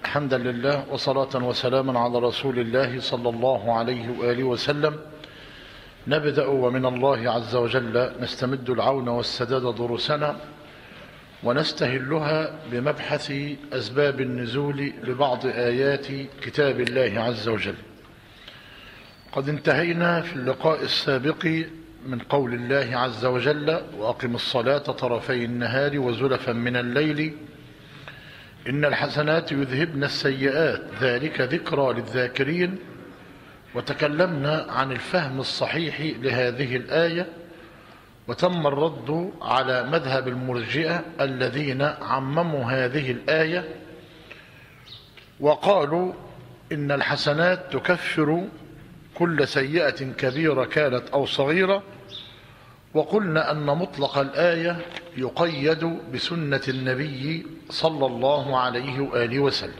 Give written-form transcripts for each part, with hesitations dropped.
حمدا لله وصلاة وسلاما على رسول الله صلى الله عليه وآله وسلم. نبدأ ومن الله عز وجل نستمد العون والسداد دروسنا ونستهلها بمبحث أسباب النزول لبعض آيات كتاب الله عز وجل. قد انتهينا في اللقاء السابق من قول الله عز وجل: وأقم الصلاة طرفي النهار وزلفا من الليل إن الحسنات يذهبن السيئات ذلك ذكرى للذاكرين. وتكلمنا عن الفهم الصحيح لهذه الآية، وتم الرد على مذهب المرجئة الذين عمموا هذه الآية وقالوا إن الحسنات تكفر كل سيئة كبيرة كانت أو صغيرة. وقلنا أن مطلق الآية يقيد بسنة النبي صلى الله عليه وآله وسلم.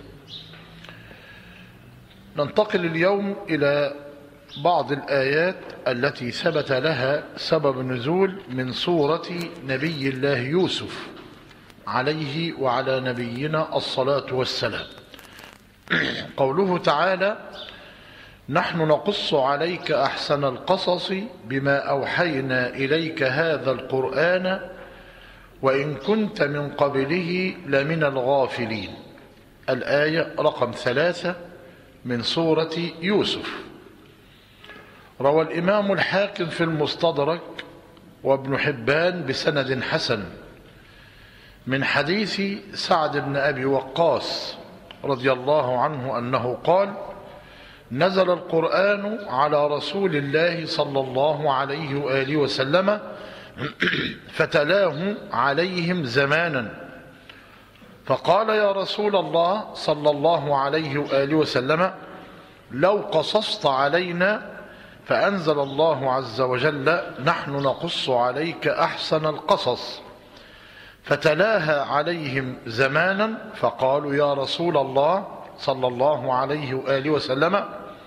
ننتقل اليوم إلى بعض الآيات التي ثبت لها سبب نزول من سورة نبي الله يوسف عليه وعلى نبينا الصلاة والسلام. قوله تعالى: نحن نقص عليك أحسن القصص بما أوحينا إليك هذا القرآن وإن كنت من قبله لمن الغافلين. الآية رقم 3 من سورة يوسف. روى الإمام الحاكم في المستدرك وابن حبان بسند حسن من حديث سعد بن أبي وقاص رضي الله عنه أنه قال: نزل القرآن على رسول الله صلى الله عليه وآله وسلم فتلاه عليهم زمانا، فقال: يا رسول الله صلى الله عليه وآله وسلم لو قصصت علينا، فأنزل الله عز وجل: نحن نقص عليك أحسن القصص، فتلاها عليهم زمانا، فقالوا: يا رسول الله صلى الله عليه وآله وسلم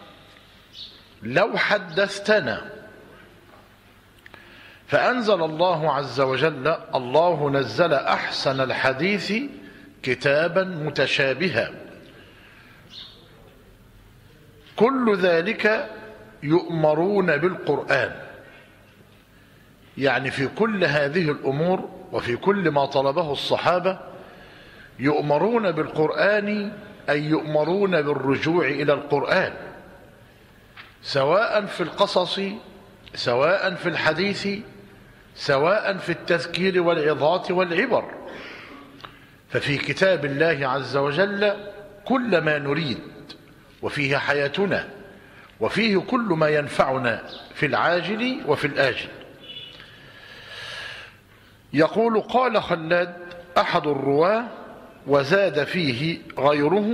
لو حدثتنا. فأنزل الله عز وجل: الله نزل أحسن الحديث كتابا متشابها كل ذلك يؤمرون بالقرآن. يعني في كل هذه الأمور وفي كل ما طلبه الصحابة يؤمرون بالقرآن، أي يؤمرون بالرجوع إلى القرآن، سواء في القصص، سواء في الحديث، سواء في التذكير والعظات والعبر. ففي كتاب الله عز وجل كل ما نريد، وفيه حياتنا، وفيه كل ما ينفعنا في العاجل وفي الآجل. يقول: قال خلاد أحد الرواة: وزاد فيه غيره،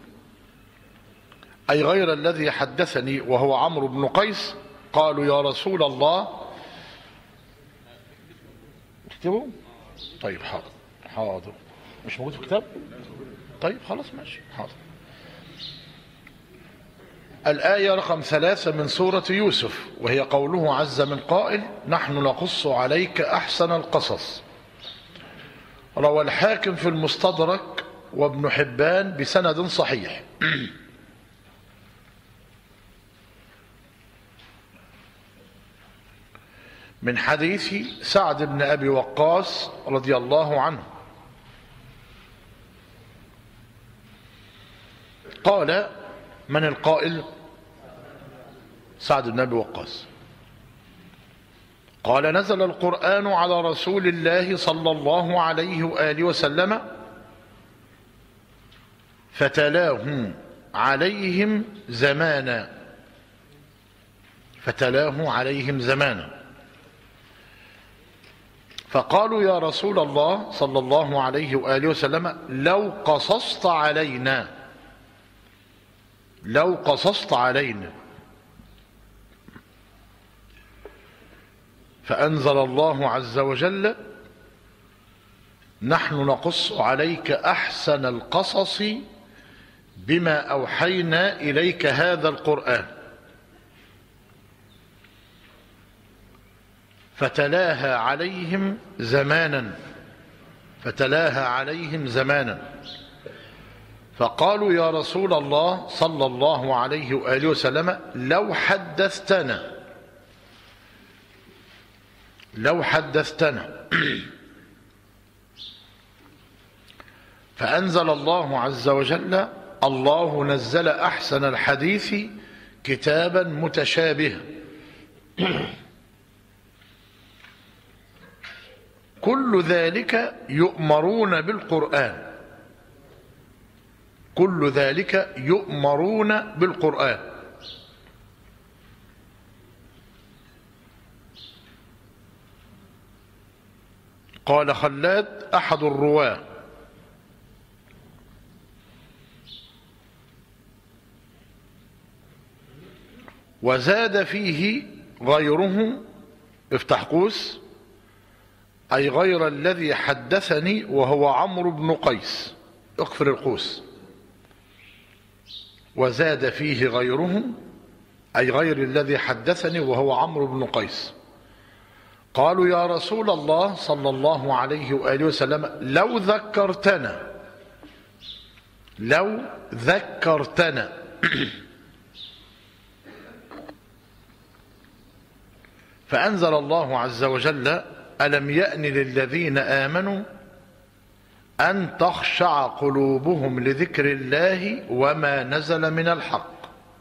أي غير الذي حدثني وهو عمرو بن قيس. قالوا: يا رسول الله. اكتبوا. طيب حاضر. مش موجود في الكتاب؟ طيب خلاص ماشي حاضر. الآية رقم 3 من سورة يوسف، وهي قوله عز من قائل: نحن نقص عليك أحسن القصص. روى الحاكم في المستدرك وابن حبان بسند صحيح من حديث سعد بن أبي وقاص رضي الله عنه قال: من القائل؟ سعد بن أبي وقاص قال: نزل القرآن على رسول الله صلى الله عليه وآله وسلم فتلاه عليهم زمانا، فتلاه عليهم زمانا، فقالوا: يا رسول الله صلى الله عليه وآله وسلم لو قصصت علينا، لو قصصت علينا. فأنزل الله عز وجل: نحن نقص عليك أحسن القصص بما أوحينا إليك هذا القرآن. فتلاها عليهم زمانا، فتلاها عليهم زمانا. فقالوا يا رسول الله صلى الله عليه وآله وسلم لو حدثتنا فأنزل الله عز وجل الله نزل أحسن الحديث كتابا متشابها كل ذلك يؤمرون بالقرآن قال خلاد أحد الرواة وزاد فيه غيره افتح قوس أي غير الذي حدثني وهو عمرو بن قيس اقفل القوس وزاد فيه غيره أي غير الذي حدثني وهو عمرو بن قيس قالوا يا رسول الله صلى الله عليه وآله وسلم لو ذكرتنا فأنزل الله عز وجل ألم يأن للذين آمنوا أن تخشع قلوبهم لذكر الله وما نزل من الحق.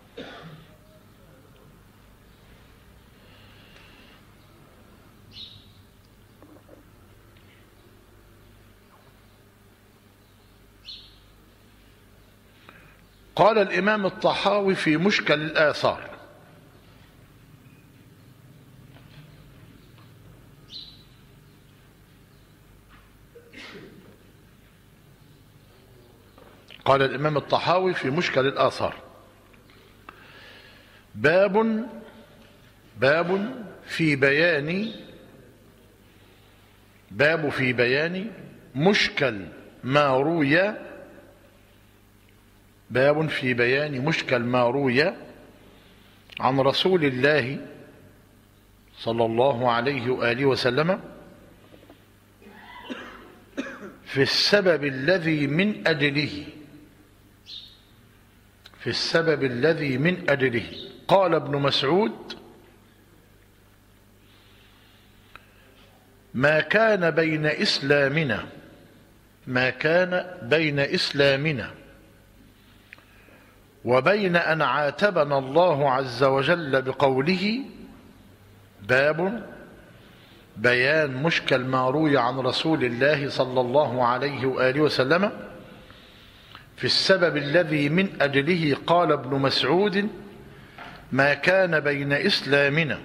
قال الإمام الطحاوي في مشكل الآثار باب في بيان مشكل ما روي عن رسول الله صلى الله عليه وآله وسلم في السبب الذي من أجله قال ابن مسعود ما كان بين إسلامنا وبين أن عاتبنا الله عز وجل بقوله باب بيان مشكل ما روي عن رسول الله صلى الله عليه وآله وسلم في السبب الذي من أجله قال ابن مسعود ما كان بين إسلامنا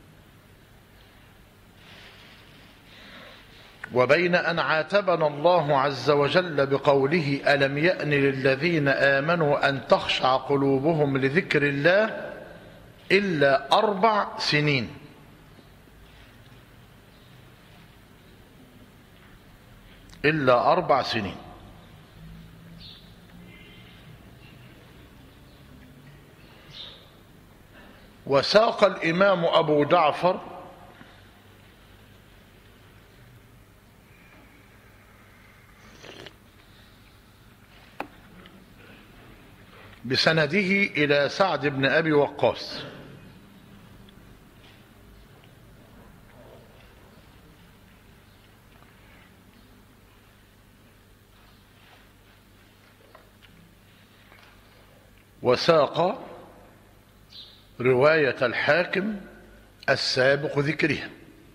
وبين أن عاتبنا الله عز وجل بقوله ألم يأن للذين آمنوا أن تخشع قلوبهم لذكر الله إلا 4 سنين. وساق الإمام أبو جعفر بسنده إلى سعد بن أبي وقاص وساق رواية الحاكم السابق ذكرها.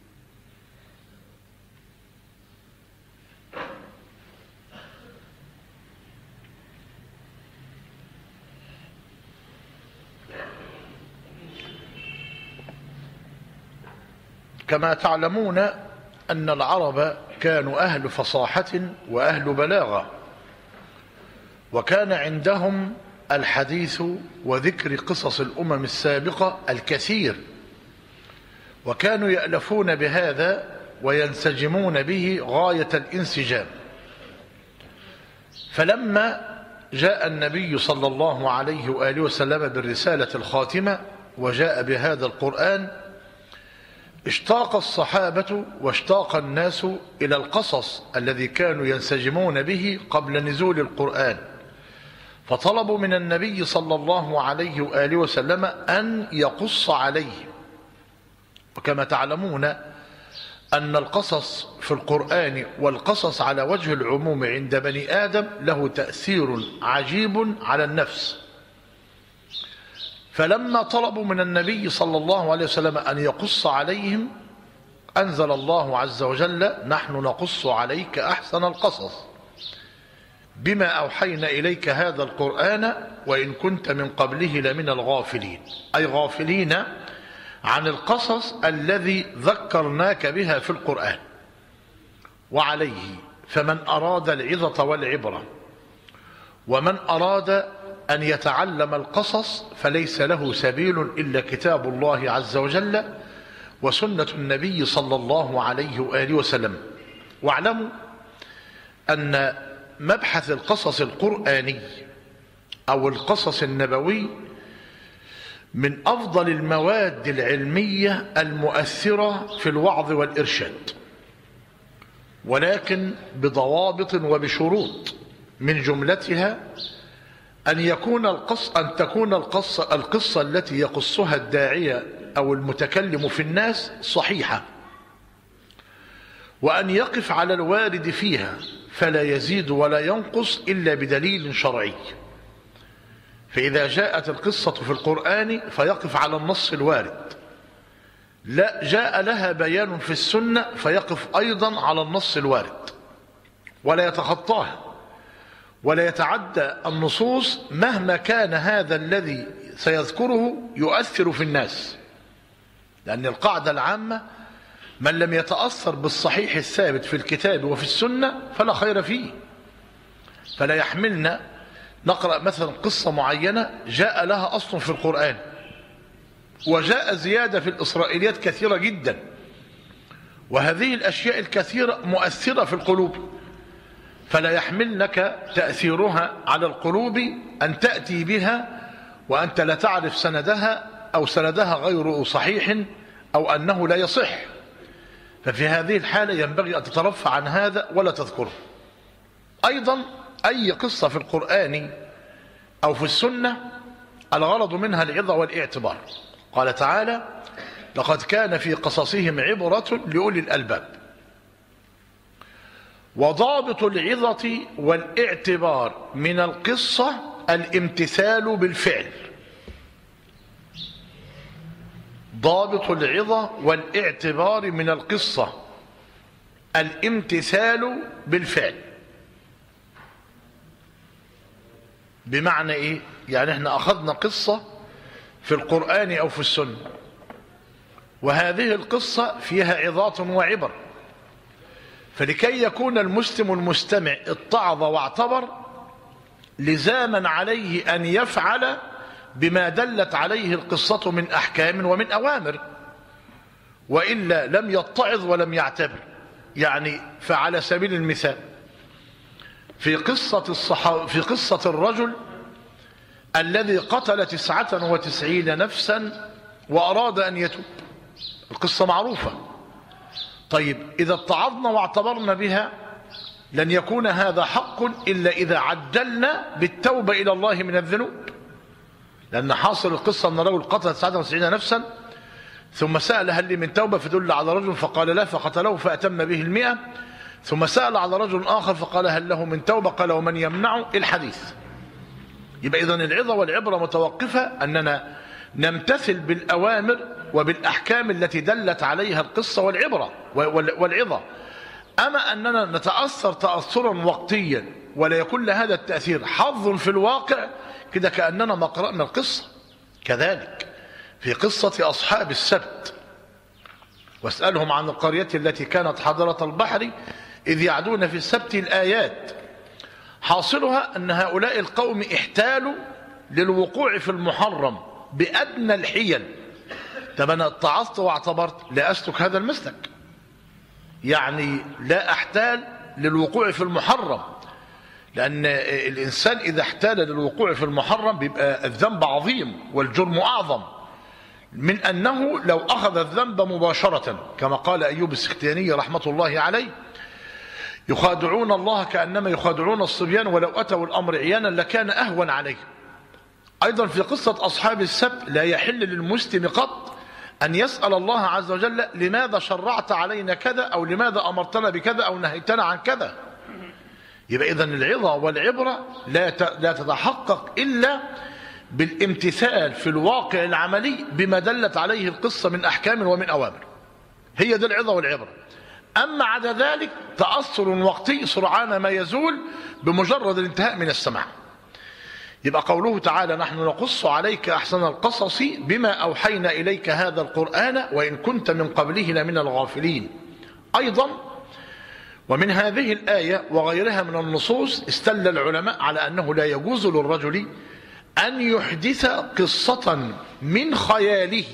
كما تعلمون أن العرب كانوا أهل فصاحة وأهل بلاغة، وكان عندهم الحديث وذكر قصص الأمم السابقة الكثير، وكانوا يألفون بهذا وينسجمون به غاية الانسجام. فلما جاء النبي صلى الله عليه وآله وسلم بالرسالة الخاتمة وجاء بهذا القرآن، اشتاق الصحابة واشتاق الناس إلى القصص الذي كانوا ينسجمون به قبل نزول القرآن، فطلبوا من النبي صلى الله عليه وآله وسلم أن يقص عليه. وكما تعلمون أن القصص في القرآن والقصص على وجه العموم عند بني آدم له تأثير عجيب على النفس. فلما طلبوا من النبي صلى الله عليه وسلم أن يقص عليهم أنزل الله عز وجل: نحن نقص عليك أحسن القصص بما أوحينا إليك هذا القرآن وإن كنت من قبله لمن الغافلين، أي غافلين عن القصص الذي ذكرناك بها في القرآن. وعليه فمن أراد العظة والعبرة ومن أراد أن يتعلم القصص فليس له سبيل إلا كتاب الله عز وجل وسنة النبي صلى الله عليه وآله وسلم. واعلموا أن مبحث القصص القرآني أو القصص النبوي من أفضل المواد العلمية المؤثرة في الوعظ والإرشاد، ولكن بضوابط وبشروط، من جملتها أن تكون القصة التي يقصها الداعية أو المتكلم في الناس صحيحة، وأن يقف على الوارد فيها فلا يزيد ولا ينقص إلا بدليل شرعي. فإذا جاءت القصة في القرآن فيقف على النص الوارد، لا جاء لها بيان في السنة فيقف أيضا على النص الوارد، ولا يتخطاها ولا يتعدى النصوص مهما كان هذا الذي سيذكره يؤثر في الناس. لأن القاعدة العامة: من لم يتأثر بالصحيح الثابت في الكتاب وفي السنة فلا خير فيه. فلا يحملنا نقرأ مثلا قصة معينة جاء لها أصل في القرآن وجاء زيادة في الإسرائيليات كثيرة جدا، وهذه الأشياء الكثيرة مؤثرة في القلوب، فلا يحملنك تأثيرها على القلوب أن تأتي بها وأنت لا تعرف سندها أو سندها غير صحيح أو أنه لا يصح. ففي هذه الحالة ينبغي أن تترفع عن هذا ولا تذكره. أيضا أي قصة في القرآن أو في السنة الغرض منها العظة والاعتبار. قال تعالى: لقد كان في قصصهم عبرة لأولي الألباب. وضابط العظة والاعتبار من القصة الامتثال بالفعل. ضابط العظة والاعتبار من القصة الامتثال بالفعل. بمعنى ايه؟ يعني احنا اخذنا قصة في القرآن او في السنة، وهذه القصة فيها عظات وعبر، فلكي يكون المسلم المستمع اتعظ واعتبر لزاما عليه ان يفعل بما دلت عليه القصة من احكام ومن اوامر، والا لم يتعظ ولم يعتبر. يعني فعلى سبيل المثال في قصة الرجل الذي قتل 99 نفسا وأراد أن يتوب، القصة معروفة. طيب إذا اتعظنا واعتبرنا بها لن يكون هذا حق إلا إذا عدلنا بالتوبة إلى الله من الذنوب. لأن حاصل القصة أن رجل قتل 99 نفسا ثم سأل: هل لي من توبة؟ فدل على رجل فقال: لا، فقتله فأتم به 100. ثم سأل على رجل آخر فقال: هل له من توبة؟ قال: ومن يمنع؟ الحديث. يبقى إذن العظة والعبرة متوقفة أننا نمتثل بالأوامر وبالأحكام التي دلت عليها القصة والعظة. أما أننا نتأثر تأثرا وقتيا ولا يكون لهذا التأثير حظ في الواقع، كده كأننا ما قرأنا القصة. كذلك في قصة أصحاب السبت: واسألهم عن القرية التي كانت حاضرة البحر إذ يعدون في السبت، الآيات. حاصلها أن هؤلاء القوم احتالوا للوقوع في المحرم بأدنى الحيل. طب أنا اتعظت واعتبرت لا أسلك هذا المسلك، يعني لا أحتال للوقوع في المحرم، لأن الإنسان إذا احتال للوقوع في المحرم بيبقى الذنب عظيم والجرم أعظم من أنه لو أخذ الذنب مباشرة، كما قال أيوب السختياني رحمة الله عليه: يخادعون الله كأنما يخادعون الصبيان ولو أتوا الأمر عيانا لكان أهون عليه. أيضا في قصة أصحاب السبت لا يحل للمسلم قط أن يسأل الله عز وجل لماذا شرعت علينا كذا، أو لماذا أمرتنا بكذا، أو نهيتنا عن كذا. يبقى إذن العظة والعبرة لا تتحقق إلا بالامتثال في الواقع العملي بما دلت عليه القصة من أحكام ومن أوامر. هي دي العظة والعبرة. أما عدا ذلك تأثر وقتي سرعان ما يزول بمجرد الانتهاء من السماع. يبقى قوله تعالى نحن نقص عليك أحسن القصص بما أوحينا إليك هذا القرآن وإن كنت من قبله لمن الغافلين. أيضا ومن هذه الآية وغيرها من النصوص استدل العلماء على أنه لا يجوز للرجل أن يحدث قصة من خياله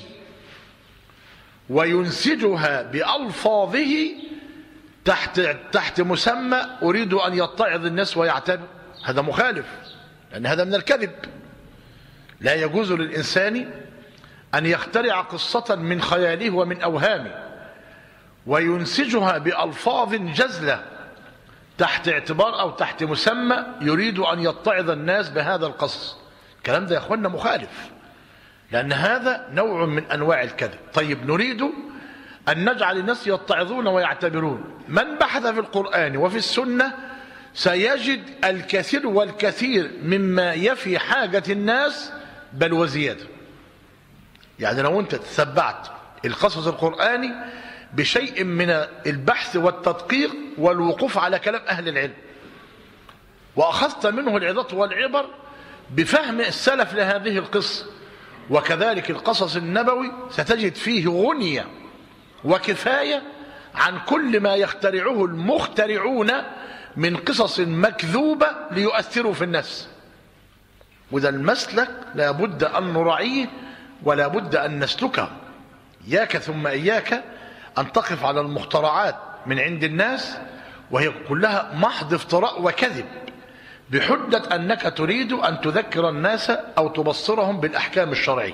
وينسجها بألفاظه تحت مسمى أريد أن يتعظ الناس ويعتبر. هذا مخالف، لأن هذا من الكذب. لا يجوز للإنسان أن يخترع قصة من خياله ومن أوهامه وينسجها بألفاظ جزلة تحت اعتبار أو تحت مسمى يريد أن يتعظ الناس بهذا القصص. الكلام ده يا أخوانا مخالف، لأن هذا نوع من أنواع الكذب. طيب نريد أن نجعل الناس يتعظون ويعتبرون. من بحث في القرآن وفي السنة سيجد الكثير والكثير مما يفي حاجة الناس بل وزيادة. يعني لو أنت تتبعت القصص القرآني بشيء من البحث والتدقيق والوقوف على كلام أهل العلم وأخذت منه العظات والعبر بفهم السلف لهذه القصة، وكذلك القصص النبوي ستجد فيه غنية وكفاية عن كل ما يخترعه المخترعون من قصص مكذوبة ليؤثروا في الناس. وده المسلك لا بد أن نراعيه ولا بد أن نسلكه. إياك ثم إياك أن تقف على المخترعات من عند الناس وهي كلها محض افتراء وكذب بحجة أنك تريد أن تذكر الناس أو تبصرهم بالأحكام الشرعية.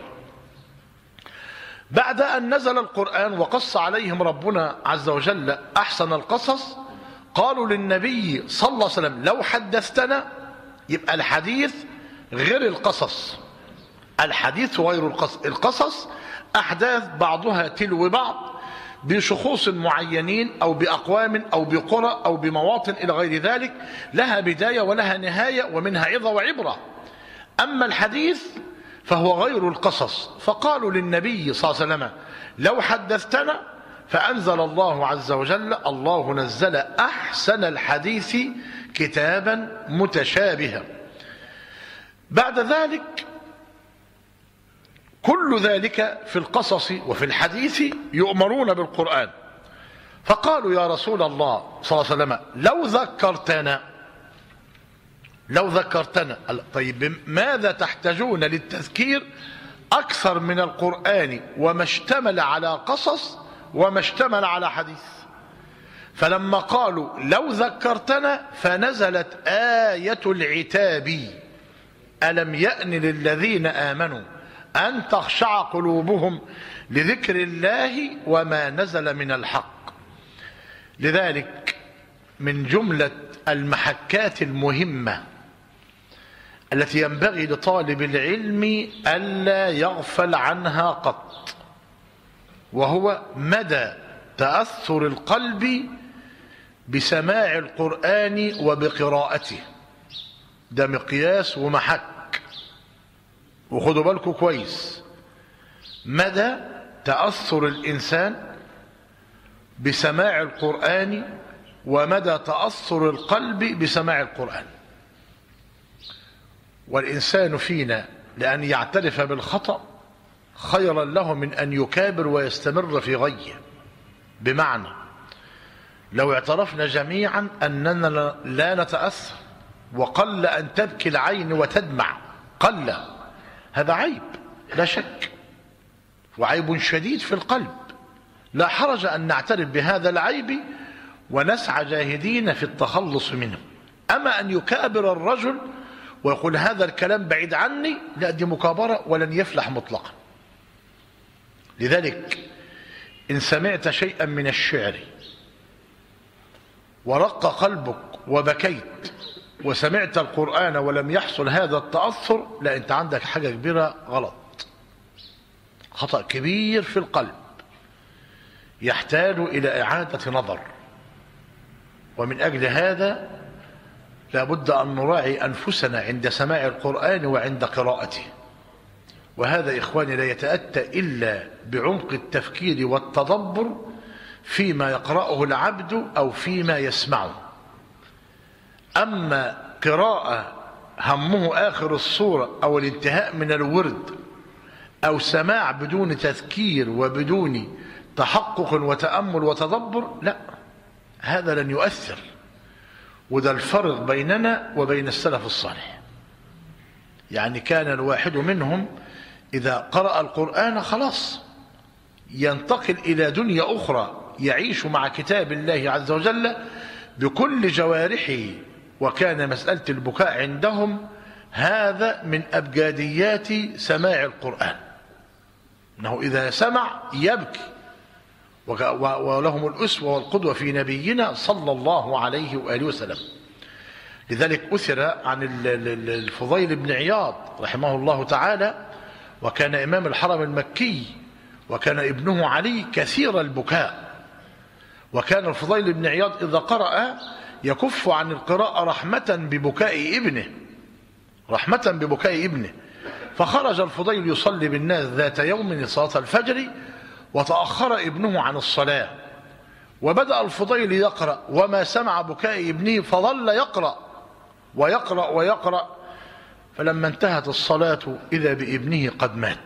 بعد أن نزل القرآن وقص عليهم ربنا عز وجل أحسن القصص قالوا للنبي صلى الله عليه وسلم لو حدثتنا. يبقى الحديث غير القصص، الحديث غير القصص. القصص أحداث بعضها تلو بعض بشخوص معينين أو بأقوام أو بقرى أو بمواطن إلى غير ذلك، لها بداية ولها نهاية ومنها عظة وعبرة. أما الحديث فهو غير القصص. فقالوا للنبي صلى الله عليه وسلم لو حدثتنا، فأنزل الله عز وجل الله نزل أحسن الحديث كتابا متشابها. بعد ذلك كل ذلك في القصص وفي الحديث يؤمرون بالقرآن. فقالوا يا رسول الله صلى الله عليه وسلم لو ذكرتنا. طيب ماذا تحتاجون للتذكير أكثر من القرآن وما اشتمل على قصص وما اشتمل على حديث؟ فلما قالوا لو ذكرتنا فنزلت آية العتاب ألم يأن للذين آمنوا أن تخشع قلوبهم لذكر الله وما نزل من الحق. لذلك من جملة المحكات المهمة التي ينبغي لطالب العلم ألا يغفل عنها قط، وهو مدى تأثر القلب بسماع القرآن وبقراءته. ده مقياس ومحك، وخدوا بالكم كويس. مدى تأثر الإنسان بسماع القرآن ومدى تأثر القلب بسماع القرآن. والإنسان فينا لأن يعترف بالخطأ خيرا له من أن يكابر ويستمر في غيه. بمعنى لو اعترفنا جميعا أننا لا نتأثر وقل أن تبكي العين وتدمع، قل، هذا عيب لا شك، وعيب شديد في القلب. لا حرج أن نعترف بهذا العيب ونسعى جاهدين في التخلص منه. أما أن يكابر الرجل ويقول هذا الكلام بعيد عني، لا، دي مكابرة ولن يفلح مطلقا. لذلك إن سمعت شيئا من الشعر ورق قلبك وبكيت وسمعت القرآن ولم يحصل هذا التأثر، لا أنت عندك حاجة كبيرة غلط، خطأ كبير في القلب يحتاج إلى إعادة نظر. ومن أجل هذا لا بد أن نراعي أنفسنا عند سماع القرآن وعند قراءته. وهذا إخواني لا يتأتى إلا بعمق التفكير والتدبر فيما يقرأه العبد أو فيما يسمعه. أما قراءة همه آخر الصورة أو الانتهاء من الورد أو سماع بدون تذكير وبدون تحقق وتأمل وتدبر، لا، هذا لن يؤثر. وده الفرق بيننا وبين السلف الصالح. يعني كان الواحد منهم إذا قرأ القرآن خلاص ينتقل إلى دنيا أخرى، يعيش مع كتاب الله عز وجل بكل جوارحه. وكان مسألة البكاء عندهم هذا من أبجديات سماع القرآن، أنه إذا سمع يبكي. ولهم الأسوة والقدوة في نبينا صلى الله عليه وآله وسلم. لذلك أثر عن الفضيل بن عياض رحمه الله تعالى، وكان إمام الحرم المكي، وكان ابنه علي كثير البكاء. وكان الفضيل بن عياض إذا قرأ يكف عن القراءة رحمة ببكاء ابنه، رحمة ببكاء ابنه. فخرج الفضيل يصلي بالناس ذات يوم صلاة الفجر، وتأخر ابنه عن الصلاة، وبدأ الفضيل يقرأ وما سمع بكاء ابنه، فظل يقرأ ويقرأ ويقرأ، فلما انتهت الصلاة إذا بابنه قد مات.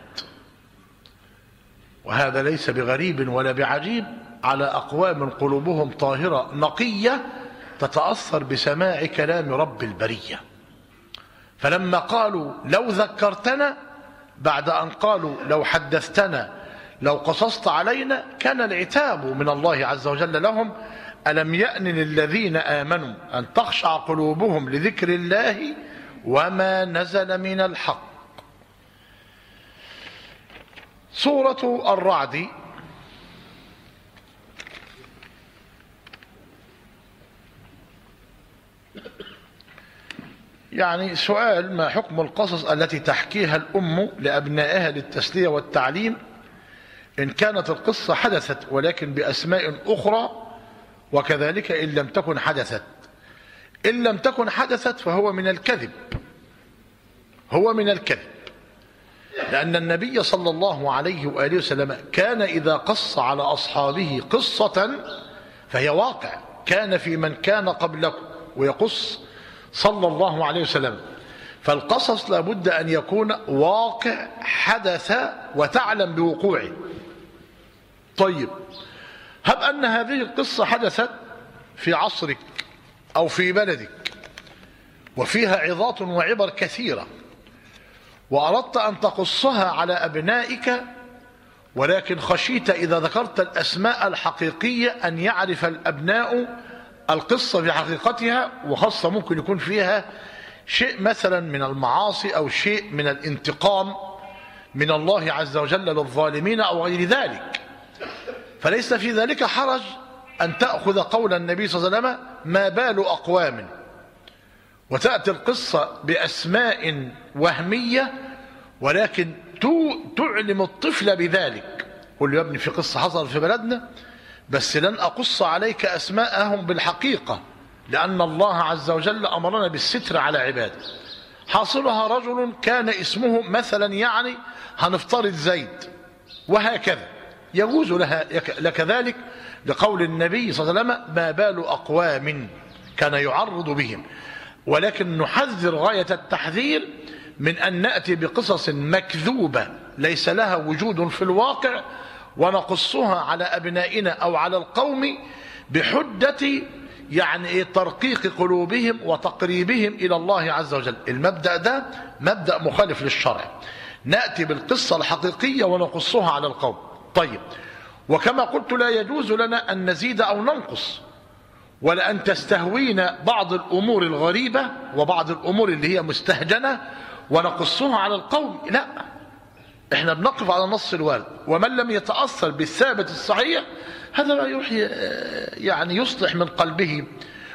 وهذا ليس بغريب ولا بعجيب على أقوام قلوبهم طاهرة نقية تتأثر بسماع كلام رب البرية. فلما قالوا لو ذكرتنا، بعد أن قالوا لو حدثتنا، لو قصصت علينا، كان العتاب من الله عز وجل لهم: ألم يأن للذين آمنوا أن تخشع قلوبهم لذكر الله وما نزل من الحق. سورة الرعد يعني سؤال: ما حكم القصص التي تحكيها الأم لأبنائها للتسلية والتعليم إن كانت القصة حدثت ولكن بأسماء أخرى، وكذلك إن لم تكن حدثت؟ إن لم تكن حدثت فهو من الكذب، هو من الكذب، لأن النبي صلى الله عليه وآله وسلم كان إذا قص على أصحابه قصة فهي واقع كان في من كان قبلكم، ويقص صلى الله عليه وسلم. فالقصص لابد أن يكون واقع حدث وتعلم بوقوعه. طيب، هب أن هذه القصة حدثت في عصرك أو في بلدك وفيها عظات وعبر كثيرة، وأردت أن تقصها على أبنائك، ولكن خشيت إذا ذكرت الأسماء الحقيقية أن يعرف الأبناء القصة بحقيقتها، وخاصة ممكن يكون فيها شيء مثلا من المعاصي أو شيء من الانتقام من الله عز وجل للظالمين أو غير ذلك. فليس في ذلك حرج أن تأخذ قول النبي صلى الله عليه وسلم: ما بال أقوام، وتأتي القصة بأسماء وهمية، ولكن تعلم الطفل بذلك. قل له: يا ابني في قصة حصل في بلدنا، بس لن أقص عليك أسماءهم بالحقيقة، لأن الله عز وجل أمرنا بالستر على عباده. حاصلها رجل كان اسمه مثلا يعني هنفترض زيد، وهكذا يجوز لك ذلك لقول النبي صلى الله عليه وسلم: ما بال أقوام كان يعرض بهم. ولكن نحذر غاية التحذير من أن نأتي بقصص مكذوبة ليس لها وجود في الواقع ونقصها على أبنائنا أو على القوم بحجة يعني ترقيق قلوبهم وتقريبهم إلى الله عز وجل. المبدأ ده مبدأ مخالف للشرع. نأتي بالقصة الحقيقية ونقصها على القوم. طيب، وكما قلت لا يجوز لنا أن نزيد أو ننقص، ولا أن تستهوينا بعض الأمور الغريبة وبعض الأمور اللي هي مستهجنة ونقصها على القوم. لا، احنا بنقف على نص الوارد، ومن لم يتأثر بالثابت الصحيح هذا لا يروح يعني يصلح من قلبه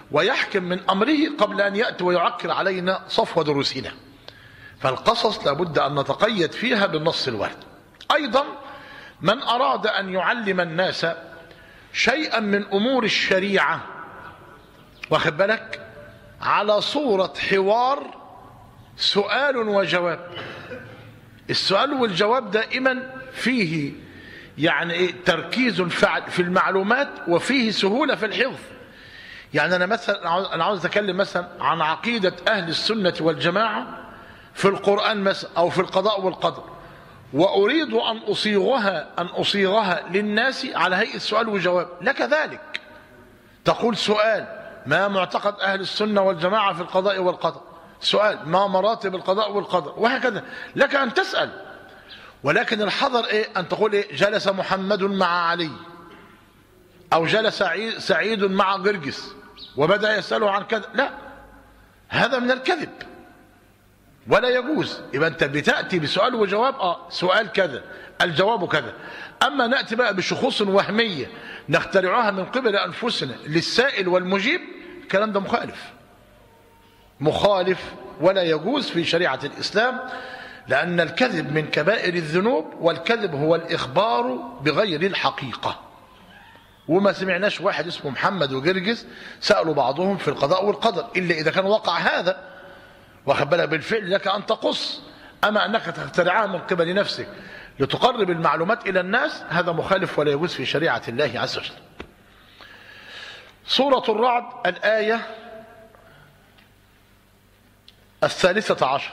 ويحكم من أمره قبل أن يأتي ويعكر علينا صفو دروسنا. فالقصص لابد أن نتقيد فيها بالنص الوارد. أيضا من أراد أن يعلم الناس شيئا من أمور الشريعة، واخد بالك، على صورة حوار سؤال وجواب. السؤال والجواب دائما فيه يعني تركيز في المعلومات وفيه سهولة في الحفظ. يعني أنا مثلا أنا عاوز أتكلم مثلا عن عقيدة أهل السنة والجماعة في القرآن مثلا أو في القضاء والقدر، وأريد أن أصيغها للناس على هيئة سؤال وجواب. لك ذلك تقول سؤال: ما معتقد أهل السنة والجماعة في القضاء والقدر؟ سؤال: ما مراتب القضاء والقدر؟ وهكذا لك أن تسأل. ولكن الحذر إيه؟ أن تقول إيه؟ جلس محمد مع علي، أو جلس سعيد مع جرجس وبدأ يسأله عن كذا. لا، هذا من الكذب ولا يجوز. يبقى أنت بتأتي بسؤال وجواب، سؤال كذا الجواب كذا. أما نأتي بقى بشخوص وهمية نخترعها من قبل أنفسنا للسائل والمجيب، الكلام ده مخالف ولا يجوز في شريعة الإسلام، لأن الكذب من كبائر الذنوب، والكذب هو الإخبار بغير الحقيقة. وما سمعناش واحد اسمه محمد وجرجس سألوا بعضهم في القضاء والقدر إلا إذا كان وقع هذا، واخد بالك، بالفعل لك أن تقص. أما أنك تخترعها من قبل نفسك لتقرب المعلومات إلى الناس، هذا مخالف ولا يجوز في شريعة الله عز وجل. سورة الرعد الآية 13.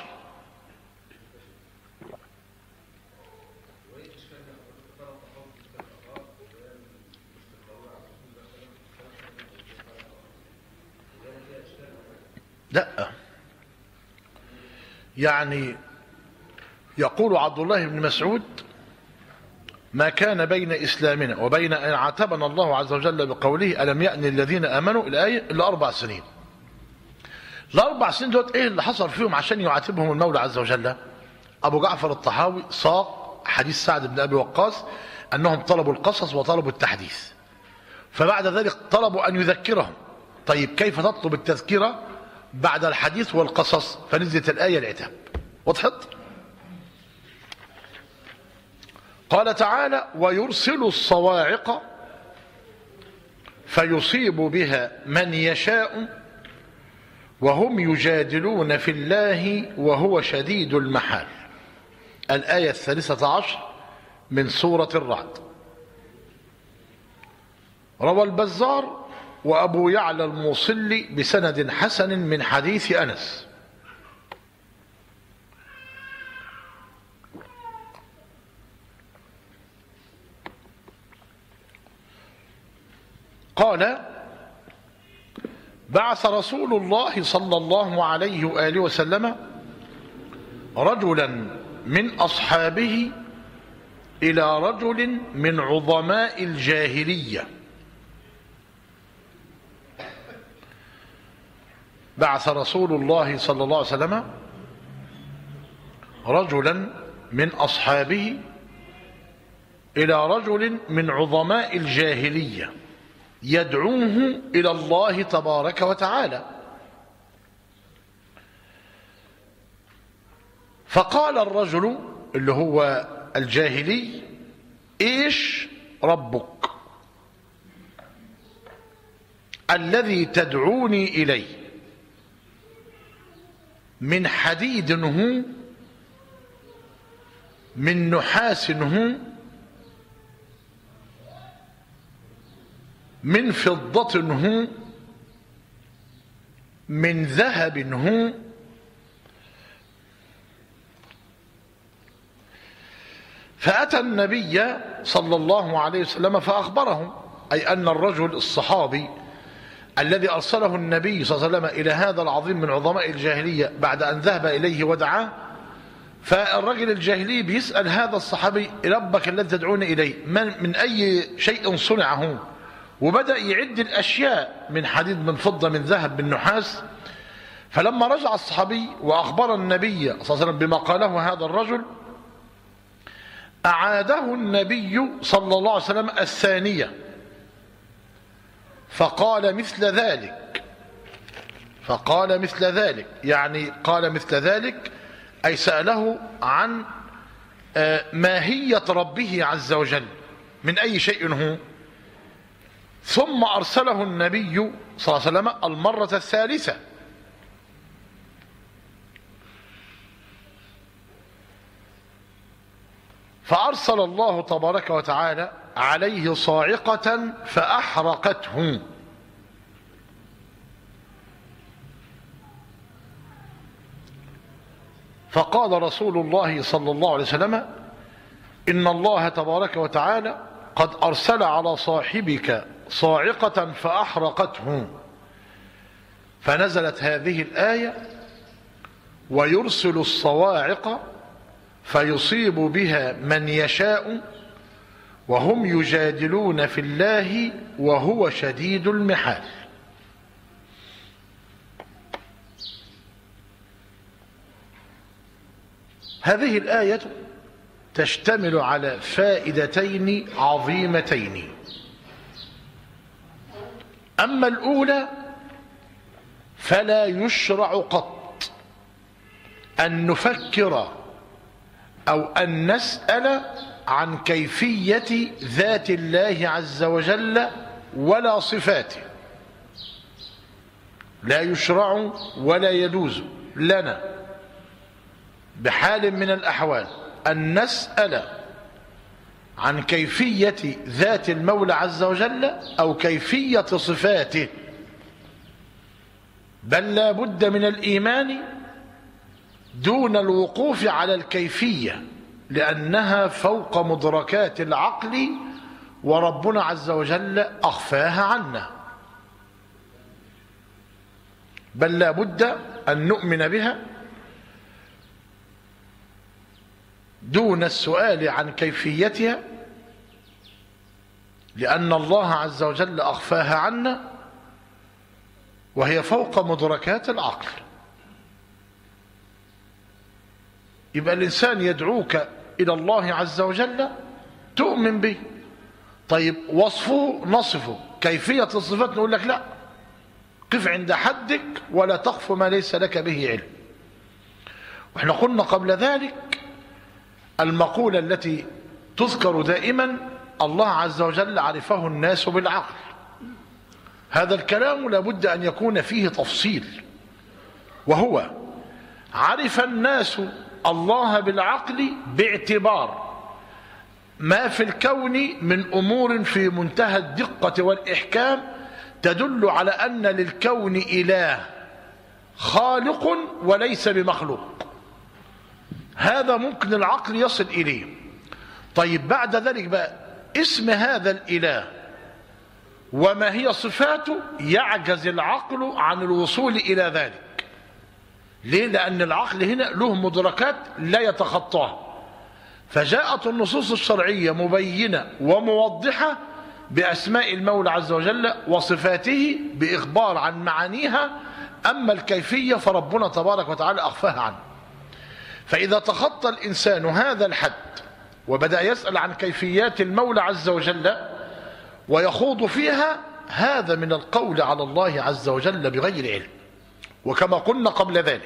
لا، يعني يقول عبد الله بن مسعود: ما كان بين إسلامنا وبين أن عاتبنا الله عز وجل بقوله ألم يأن الذين آمنوا الآية إلا 4 سنين. ال4 سنين دوت إيه اللي حصل فيهم عشان يعاتبهم المولى عز وجل؟ أبو جعفر الطحاوي ساق حديث سعد بن أبي وقاص أنهم طلبوا القصص وطلبوا التحديث، فبعد ذلك طلبوا أن يذكرهم. طيب كيف تطلب التذكرة بعد الحديث والقصص؟ فنزلت الآية العتاب. وضحت؟ قال تعالى: ويرسل الصواعق فيصيب بها من يشاء وهم يجادلون في الله وهو شديد المحال. الآية 13 من سورة الرعد. روى البزار وأبو يعلى الموصلي بسند حسن من حديث أنس قال: بعث رسول الله صلى الله عليه وآله وسلم رجلا من أصحابه إلى رجل من عظماء الجاهلية. بعث رسول الله صلى الله عليه وسلم رجلا من أصحابه إلى رجل من عظماء الجاهلية يدعوه إلى الله تبارك وتعالى. فقال الرجل اللي هو الجاهلي: إيش ربك الذي تدعوني إليه؟ من حديد هو، من نحاس هو، من فضة هو، من ذهب هو، فأتى النبي صلى الله عليه وسلم فأخبرهم، أي أن الرجل الصحابي الذي أرسله النبي صلى الله عليه وسلم إلى هذا العظيم من عظماء الجاهلية بعد أن ذهب إليه ودعاه، فالرجل الجاهلي بيسأل هذا الصحابي: ربك الذي تدعون إليه من أي شيء صنعه؟ وبدأ يعد الأشياء من حديد، من فضة، من ذهب، من نحاس. فلما رجع الصحابي وأخبر النبي صلى الله عليه وسلم بما قاله هذا الرجل، أعاده النبي صلى الله عليه وسلم الثانية فقال مثل ذلك، فقال مثل ذلك، يعني قال مثل ذلك أي سأله عن ماهية ربه عز وجل من أي شيء هو. ثم أرسله النبي صلى الله عليه وسلم المرة الثالثة، فأرسل الله تبارك وتعالى عليه صاعقة فأحرقته. فقال رسول الله صلى الله عليه وسلم: إن الله تبارك وتعالى قد أرسل على صاحبك صاعقة فأحرقته. فنزلت هذه الآية: ويرسل الصواعق فيصيب بها من يشاء وهم يجادلون في الله وهو شديد المحال. هذه الآية تشتمل على فائدتين عظيمتين. أما الأولى فلا يشرع قط أن نفكر أو أن نسأل عن كيفية ذات الله عز وجل ولا صفاته. لا يشرع ولا يجوز لنا بحال من الأحوال أن نسأل عن كيفية ذات المولى عز وجل أو كيفية صفاته، بل لا بد من الإيمان دون الوقوف على الكيفية، لأنها فوق مدركات العقل وربنا عز وجل أخفاها عنا. بل لا بد أن نؤمن بها دون السؤال عن كيفيتها، لأن الله عز وجل أخفاها عنا وهي فوق مدركات العقل. يبقى الإنسان يدعوك إلى الله عز وجل تؤمن به. طيب وصفه نصفه، كيفية الصفات نقول لك لا، قف عند حدك ولا تقف ما ليس لك به علم. واحنا قلنا قبل ذلك المقولة التي تذكر دائما: الله عز وجل عرفه الناس بالعقل. هذا الكلام لابد أن يكون فيه تفصيل، وهو: عرف الناس الله بالعقل باعتبار ما في الكون من أمور في منتهى الدقة والإحكام تدل على أن للكون إله خالق وليس بمخلوق. هذا ممكن العقل يصل إليه. طيب بعد ذلك بقى اسم هذا الإله وما هي صفاته يعجز العقل عن الوصول إلى ذلك. ليه؟ لأن العقل هنا له مدركات لا يتخطاها. فجاءت النصوص الشرعية مبينة وموضحة بأسماء المولى عز وجل وصفاته بإخبار عن معانيها. أما الكيفية فربنا تبارك وتعالى أخفاها عنه. فإذا تخطى الإنسان هذا الحد وبدأ يسأل عن كيفيات المولى عز وجل ويخوض فيها، هذا من القول على الله عز وجل بغير علم. وكما قلنا قبل ذلك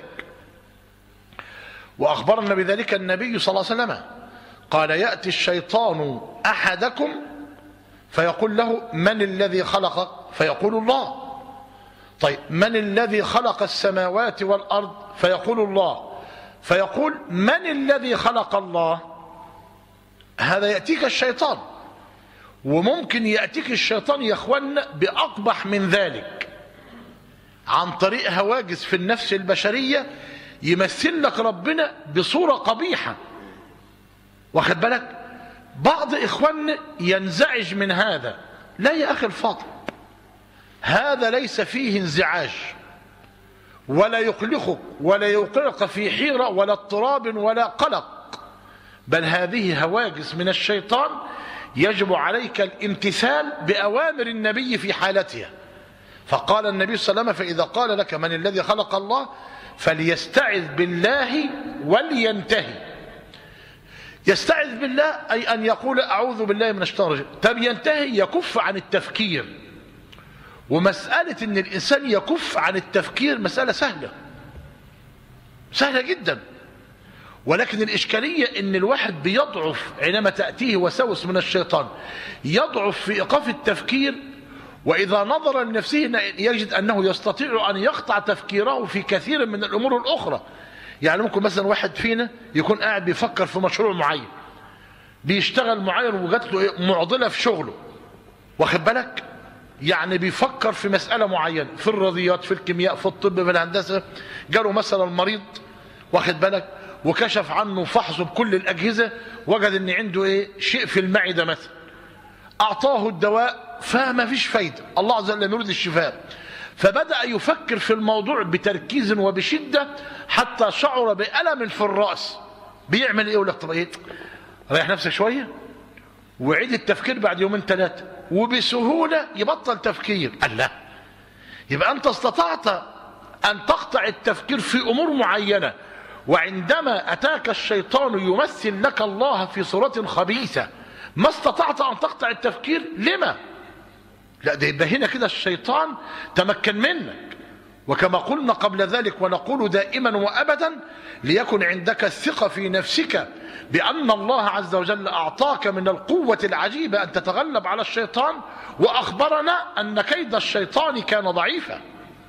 وأخبرنا بذلك النبي صلى الله عليه وسلم قال: يأتي الشيطان أحدكم فيقول له: من الذي خلقك؟ فيقول: الله. طيب من الذي خلق السماوات والأرض؟ فيقول: الله. فيقول: من الذي خلق الله؟ هذا يأتيك الشيطان. وممكن يأتيك الشيطان يا اخوانا بأقبح من ذلك، عن طريق هواجس في النفس البشرية يمثل لك ربنا بصورة قبيحة. واخد بالك؟ بعض إخواننا ينزعج من هذا. لا يا أخي الفاضل، هذا ليس فيه انزعاج ولا يقلقك ولا يوقعك في حيرة ولا اضطراب ولا قلق، بل هذه هواجس من الشيطان يجب عليك الامتثال بأوامر النبي في حالتها. فقال النبي صلى الله عليه وسلم: فإذا قال لك من الذي خلق الله فليستعذ بالله ولينتهي. يستعذ بالله أي أن يقول: أعوذ بالله من الشيطان الرجيم. طب ينتهي، يكف عن التفكير ومسألة ان الانسان يكف عن التفكير مسألة سهلة، سهلة جدا، ولكن الاشكالية ان الواحد بيضعف عندما تأتيه وسوس من الشيطان، يضعف في ايقاف التفكير، واذا نظر لنفسه يجد انه يستطيع ان يقطع تفكيره في كثير من الامور الاخرى. يعني ممكن مثلا واحد فينا يكون قاعد بيفكر في مشروع معين، بيشتغل معين وجات له معضلة في شغله، واخد بالك، يعني بيفكر في مسألة معينة في الرياضيات، في الكيمياء، في الطب، في الهندسة، جاله مثلا مريض، واخد بالك، وكشف عنه فحصه بكل الأجهزة، وجد ان عنده شيء في المعدة مثلا، أعطاه الدواء فما فيش فايدة، الله عز وجل يريد الشفاء، فبدأ يفكر في الموضوع بتركيز وبشدة حتى شعر بألم في الرأس. بيعمل ايه؟ يقول لك طب ريح نفسك شوية وعيد التفكير بعد يومين ثلاثة، وبسهولة يبطل تفكير. قال لا، يبقى أنت استطعت أن تقطع التفكير في أمور معينة، وعندما أتاك الشيطان يمثل لك الله في صورة خبيثة ما استطعت أن تقطع التفكير. لما؟ لا، ده يبقى هنا كده الشيطان تمكن منك. وكما قلنا قبل ذلك ونقول دائما وأبدا، ليكن عندك الثقة في نفسك بأن الله عز وجل أعطاك من القوة العجيبة أن تتغلب على الشيطان، وأخبرنا أن كيد الشيطان كان ضعيفا.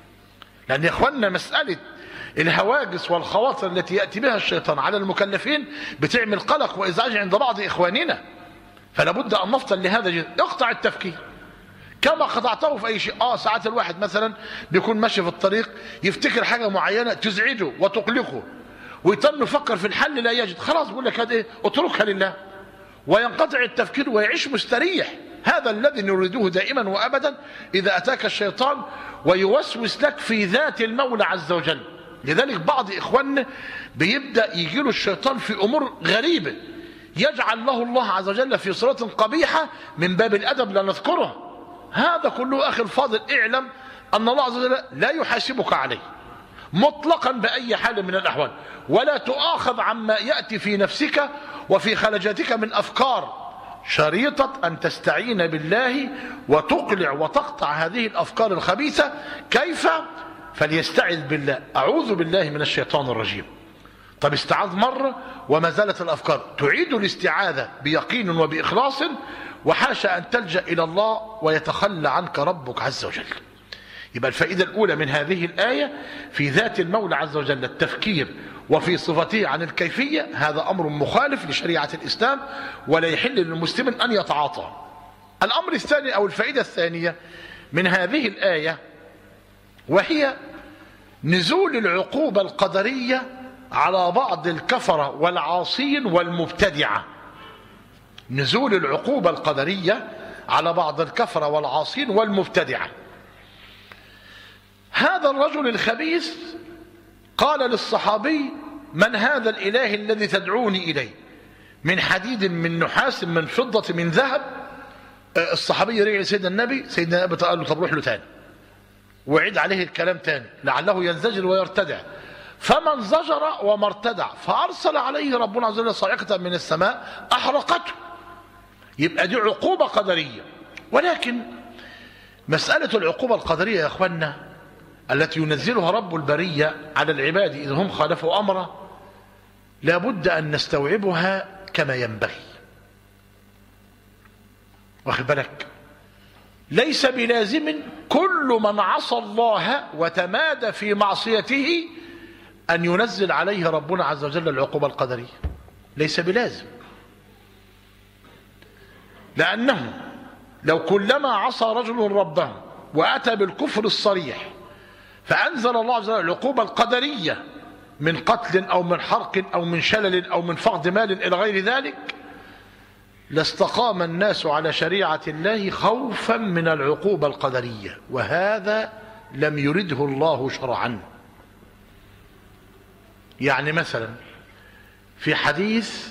لأن يا إخواننا مسألة الهواجس والخواطر التي يأتي بها الشيطان على المكلفين بتعمل قلق وإزعاج عند بعض إخواننا، فلا بد أن نفطن لهذا جدا. اقطع التفكير كما قطعته في أي شيء. ساعات الواحد مثلا بيكون ماشي في الطريق يفتكر حاجة معينة تزعجه وتقلقه، ويتم يفكر في الحل لا يجد، خلاص بقول لك هذا اتركها لله، وينقطع التفكير ويعيش مستريح. هذا الذي نريده دائما وأبدا إذا أتاك الشيطان ويوسوس لك في ذات المولى عز وجل. لذلك بعض إخواننا بيبدأ يجيله الشيطان في أمور غريبة، يجعل له الله عز وجل في صورة قبيحة من باب الأدب لا نذكرها. هذا كله أخي الفاضل اعلم أن الله عز وجل لا يحاسبك عليه مطلقا بأي حال من الأحوال، ولا تؤاخذ عما يأتي في نفسك وفي خلجاتك من أفكار. شريطة أن تستعين بالله وتقلع وتقطع هذه الأفكار الخبيثة. كيف؟ فليستعذ بالله، أعوذ بالله من الشيطان الرجيم. طب استعاذ مرة وما زالت الأفكار، تعيد الاستعاذة بيقين وبإخلاص، وحاشا أن تلجأ إلى الله ويتخلى عنك ربك عز وجل. يبقى الفائدة الأولى من هذه الآية في ذات المولى عز وجل التفكير، وفي صفته عن الكيفية هذا أمر مخالف لشريعة الإسلام ولا يحل للمسلم أن يتعاطى. الأمر الثاني أو الفائدة الثانية من هذه الآية وهي نزول العقوبة القدرية على بعض الكفرة والعاصين والمبتدعة. نزول العقوبة القدرية على بعض الكفرة والعاصين والمبتدعة. هذا الرجل الخبيث قال للصحابي: من هذا الإله الذي تدعوني إليه؟ من حديد، من نحاس، من فضة، من ذهب. الصحابي رجع لسيدنا النبي، سيدنا النبي قال له: طب روح له تاني وعيد عليه الكلام تاني لعله ينزجر ويرتدع. فما انزجر وما ارتدع، فأرسل عليه ربنا عز وجل صاعقة من السماء أحرقته. يبقى دي عقوبة قدرية. ولكن مسألة العقوبة القدرية يا أخوانا التي ينزلها رب البرية على العباد إذا هم خالفوا أمره لابد أن نستوعبها كما ينبغي. واخد بالك؟ ليس بلازم كل من عصى الله وتمادى في معصيته أن ينزل عليه ربنا عز وجل العقوبة القدرية، ليس بلازم. لأنه لو كلما عصى رجل ربه وأتى بالكفر الصريح فأنزل الله عز وجل العقوبة القدرية من قتل أو من حرق أو من شلل أو من فقد مال إلى غير ذلك، لاستقام الناس على شريعة الله خوفا من العقوبة القدرية، وهذا لم يرده الله شرعا. يعني مثلا في حديث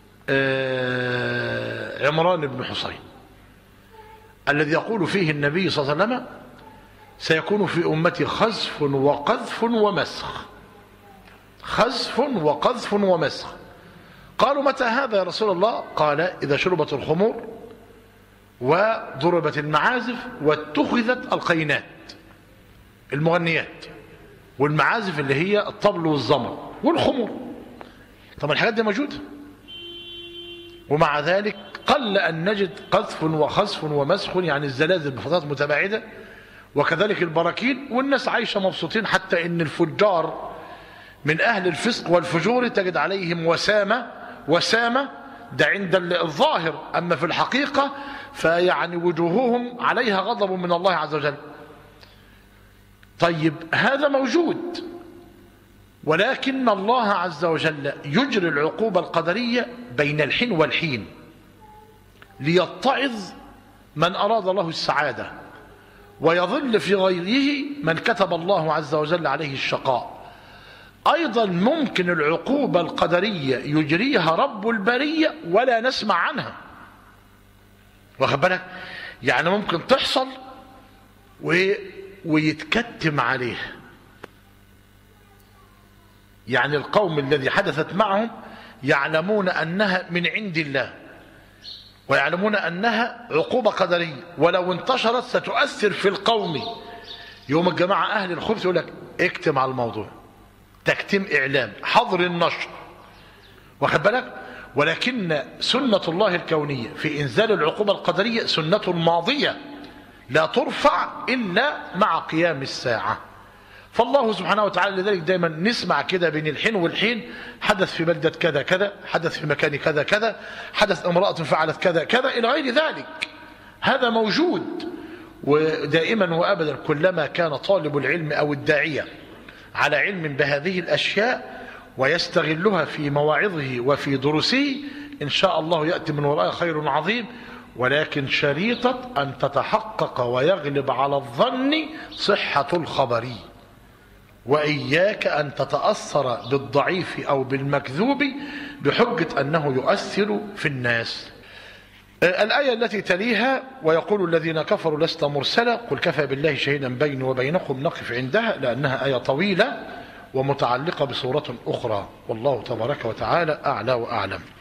عمران بن حصين الذي يقول فيه النبي صلى الله عليه وسلم: سيكون في أمتي خزف وقذف ومسخ. خزف وقذف ومسخ. قالوا: متى هذا يا رسول الله؟ قال: إذا شربت الخمور وضربت المعازف واتخذت القينات المغنيات والمعازف اللي هي الطبل والزمر والخمر. طب الحاجات دي موجودة، ومع ذلك قل أن نجد قذف وخسف ومسخ، يعني الزلازل بفترات متباعدة، وكذلك البراكين، والناس عايشة مبسوطين، حتى إن الفجار من أهل الفسق والفجور تجد عليهم وسامة ده عند الظاهر، أما في الحقيقة فيعني وجوههم عليها غضب من الله عز وجل. طيب هذا موجود، ولكن الله عز وجل يجري العقوبة القدرية بين الحين والحين ليتعظ من أراد الله السعادة، ويظل في غيره من كتب الله عز وجل عليه الشقاء. أيضا ممكن العقوبة القدرية يجريها رب البرية ولا نسمع عنها، واخد بالك؟ يعني ممكن تحصل ويتكتم عليه. يعني القوم الذي حدثت معهم يعلمون أنها من عند الله، ويعلمون أنها عقوبة قدرية، ولو انتشرت ستؤثر في القوم. يوم الجماعة أهل الخبث يقول لك اكتم على الموضوع، تكتيم إعلام، حظر النشر، واخد بالك؟ ولكن سنة الله الكونية في إنزال العقوبة القدرية سنة ماضية لا ترفع إلا مع قيام الساعة. فالله سبحانه وتعالى لذلك دائما نسمع كده بين الحين والحين حدث في بلدة كذا كذا، حدث في مكان كذا كذا، حدث امرأة فعلت كذا كذا إلى غير ذلك. هذا موجود، ودائما وأبدا كلما كان طالب العلم أو الداعية على علم بهذه الأشياء ويستغلها في مواعظه وفي دروسه، إن شاء الله يأتي من وراء خير عظيم. ولكن شريطة أن تتحقق ويغلب على الظن صحة الخبر، وإياك أن تتأثر بالضعيف أو بالمكذوب بحجة أنه يؤثر في الناس. الآية التي تليها: ويقول الذين كفروا لست مرسلا قل كفى بالله شهيدا بيني وبينكم، نقف عندها لأنها آية طويلة ومتعلقة بصورة أخرى، والله تبارك وتعالى أعلى وأعلم.